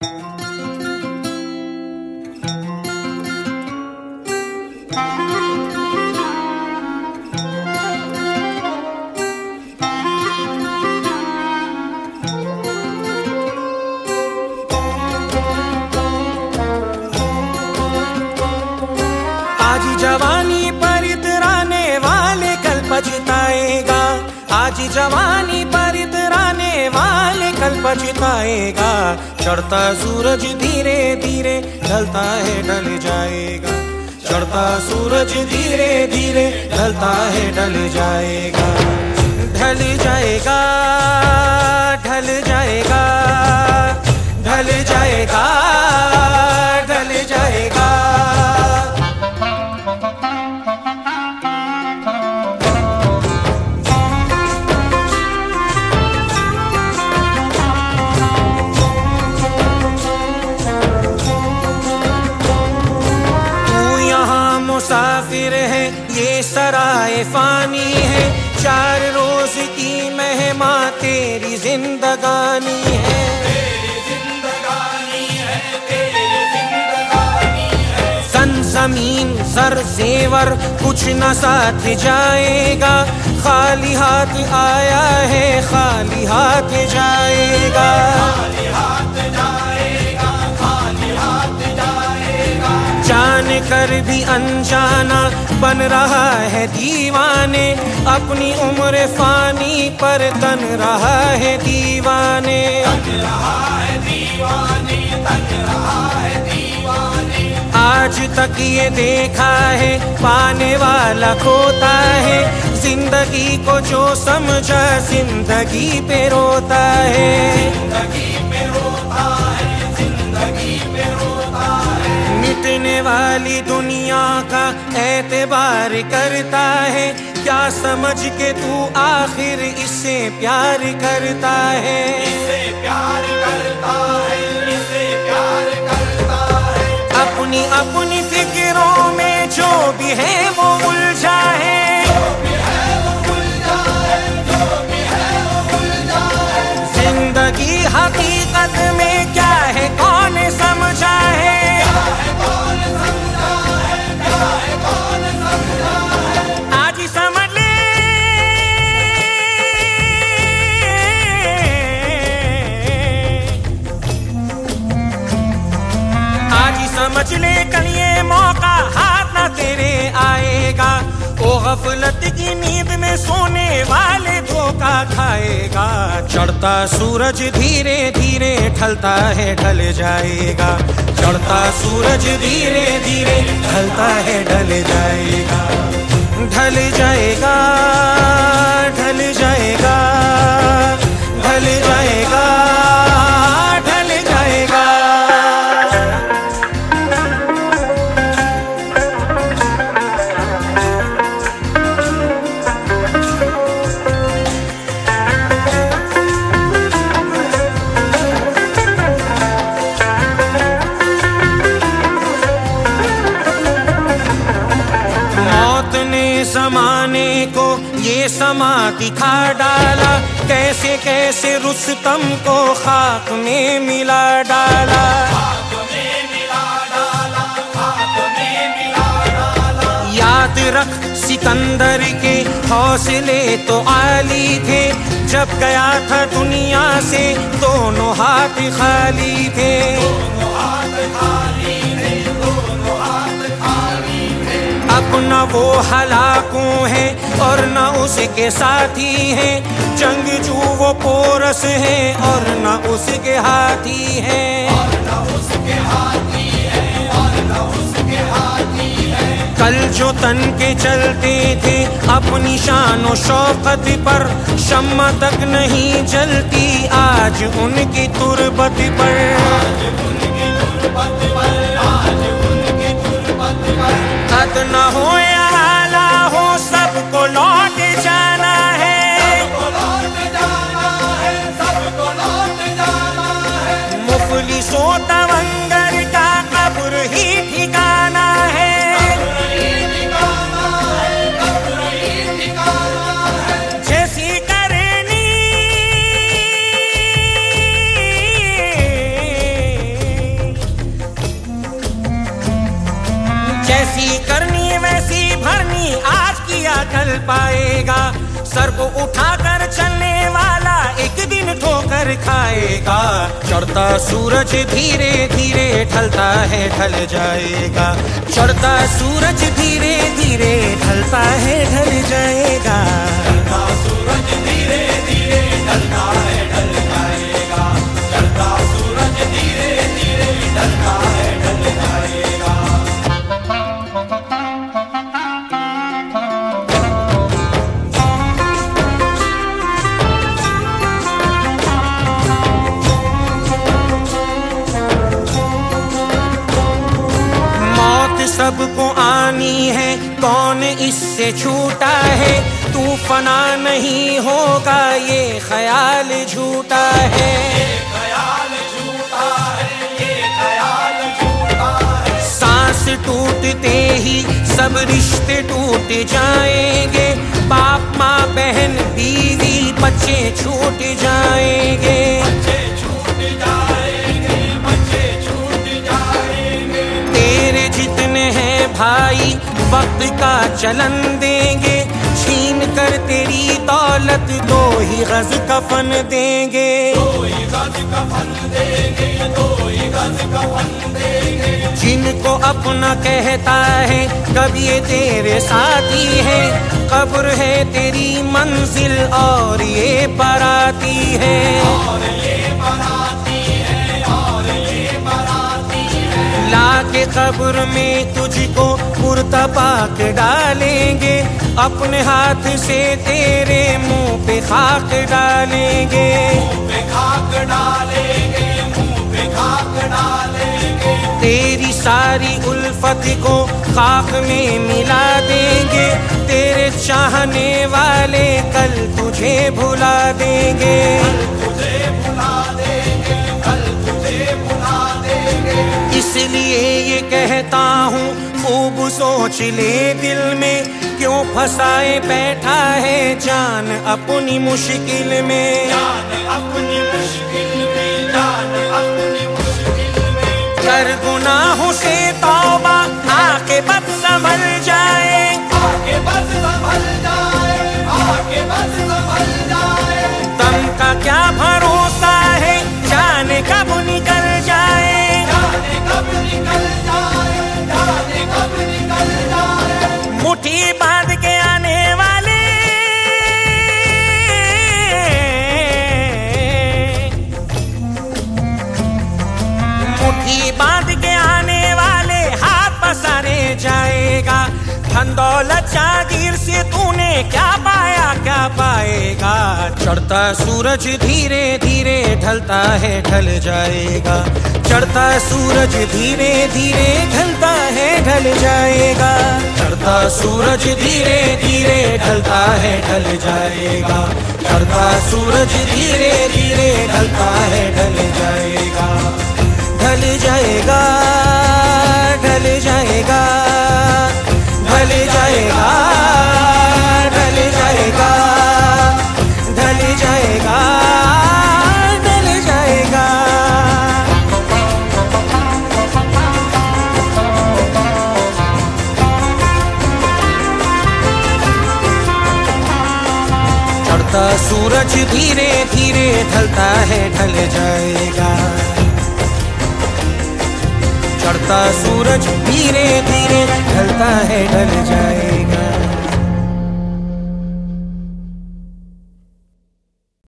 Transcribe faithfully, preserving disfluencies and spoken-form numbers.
जवानी पर इतराने वाले कल पछताएगा, आज जवानी पर इतराने वाले कल पछताएगा। चढ़ता सूरज धीरे धीरे ढलता है ढल जाएगा, चढ़ता सूरज धीरे धीरे ढलता है ढल जाएगा। ढल जाएगा ढल जाएगा ढल जाएगा ढल जाएगा। मुसाफिर है ये सराय फानी है, चार रोज की मेहमा तेरी जिंदगानी है। तेरी जिंदगानी है, तेरी जिंदगानी है। सन जमीन सर जेवर कुछ न साथ जाएगा, खाली हाथ आया है खाली हाथ जाएगा। खाली हाथ जाएगा खाली हाथ जाएगा। जान कर भी अनजाना बन रहा है दीवाने, अपनी उम्र फानी पर तन रहा है दीवाने। तन रहा है दीवाने तन रहा है दीवाने। आज तक ये देखा है पाने वाला खोता है, जिंदगी को जो समझा जिंदगी पे रोता है। जिंदगी पे रोता है जिंदगी पे रोता है। मिटने वाली दुनिया का एतबार करता है, क्या समझ के तू आखिर इससे प्यार करता है। इससे प्यार करता है इससे प्यार करता है। अपनी अपनी फिक्रों में जो भी है वो उलझा है, जो भी है वो उलझा है जो भी है वो उलझा है। जिंदगी हकीकत में क्या है कौन समझा है, समझ ले कल ये मौका हाथ ना तेरे आएगा। ओ गफलत की नींद में सोने वाले धोखा खाएगा। चढ़ता सूरज धीरे धीरे ढलता है ढल जाएगा, चढ़ता सूरज धीरे धीरे ढलता है ढल जाएगा। ढल जाएगा ढल जाएगा ढल जाएगा ढल जाएगा। ज़माने को ये समा दिखा डाला, कैसे कैसे रुस्तम को खाक में मिला डाला। खाक में मिला डाला खाक में मिला डाला। याद रख सिकंदर के हौसले तो आली थे, जब गया था दुनिया से दोनों हाथ खाली थे। दोनों हाथ खाली थे दोनों हाथ खाली थे। अब न वो हलाकों है और न उसके साथी हैं, जंगजू वो पोरस है और न उसके हाथी है। और न उसके हाथी है और न उसके हाथी है। कल जो तन के चलते थे अपनी शान और शौकत पर, शम्मा तक नहीं जलती आज उनकी तुरबत पर। आज उनकी तुरबत पर आज उनकी तुरबत पर। कद न हो या आला हो सबको लौट जाना है, सबको लौट जाना है सबको लौट जाना है। मुफलिसों तवंगर का कब्र ही ठिकाना है, कब्र ही ठिकाना है कब्र ही ठिकाना है। जैसी करनी जैसी करनी वैसी भरनी, आज किया कल पाएगा। सर को उठाकर चलने वाला एक दिन ठोकर खाएगा। चढ़ता सूरज धीरे धीरे ढलता है ढल जाएगा। चढ़ता सूरज धीरे धीरे ढलता है ढल जाएगा। चढ़ता सूरज धीरे धीरे ढलता है ढल जाएगा। चढ़ता सूरज धीरे धीरे ढलता है ढल जाएगा। सबको आनी है, कौन इससे छूटा है। तू फना नहीं होगा, ये ख्याल झूठा है। ये ख्याल झूठा है, ये ख्याल झूठा है। सांस टूटते ही सब रिश्ते टूट जाएंगे। बाप माँ बहन बीवी बच्चे छूट जाएंगे। बच्चे छूट जाएंगे, बच्चे छूट जाएंगे। तेरे जितने हैं भाई वक्त का चलन देंगे। छीन कर तेरी दौलत दो ही गज कफन देंगे। दो ही गज कफन देंगे, दो ही गज कफन देंगे। जिनको अपना कहता है कब ये तेरे साथी है। कब्र है तेरी मंजिल और ये बाराती है। और ये बाराती है, और ये बाराती है। लाके कब्र में तुझको कुर्ता पाक डालेंगे। अपने हाथ से तेरे मुंह पे खाक डालेंगे। मुंह पे खाक डालेंगे, मुंह पे खाक डालेंगे। तेरी सारी उल्फत को खाक में मिला देंगे। तेरे चाहने वाले कल तुझे भुला देंगे। कल तुझे भुला देंगे, कल तुझे भुला देंगे। इसलिए ये कहता हूँ खूब सोच ले दिल में। क्यों फंसाए बैठा है जान अपनी मुश्किल में। जान अपनी मुश्किल में, जान अपनी मुश्किल में। कर गुनाहों से तौबा, आके बद संभल जाए। आके बस संभल जाए, आके बस संभल जाए। दम का क्या भरोसा है, जाने कब निकल जाए। जाने कब निकल जाए, जाने कब निकल जाए। मुट्ठी बांध के आने वाले मुट्ठी बांध के आने वाले हाथ पसारे जाएगा। धन दौलत जागीर से तूने क्या पाया क्या पाएगा। चढ़ता सूरज धीरे धीरे ढलता है ढल जाएगा। चढ़ता सूरज धीरे धीरे ढलता है ढल जाएगा। चढ़ता सूरज धीरे धीरे ढलता है ढल जाएगा। चढ़ता सूरज धीरे धीरे ढलता है ढल जाएगा। ढल जाएगा, ढल जाएगा, ढल जाएगा, ढल जाएगा, ढल जाएगा, ढल जाएगा। चढ़ता सूरज धीरे धीरे ढलता है ढल जाएगा। चढ़ता सूरज धीरे धीरे ढलता है ढल जाएगा।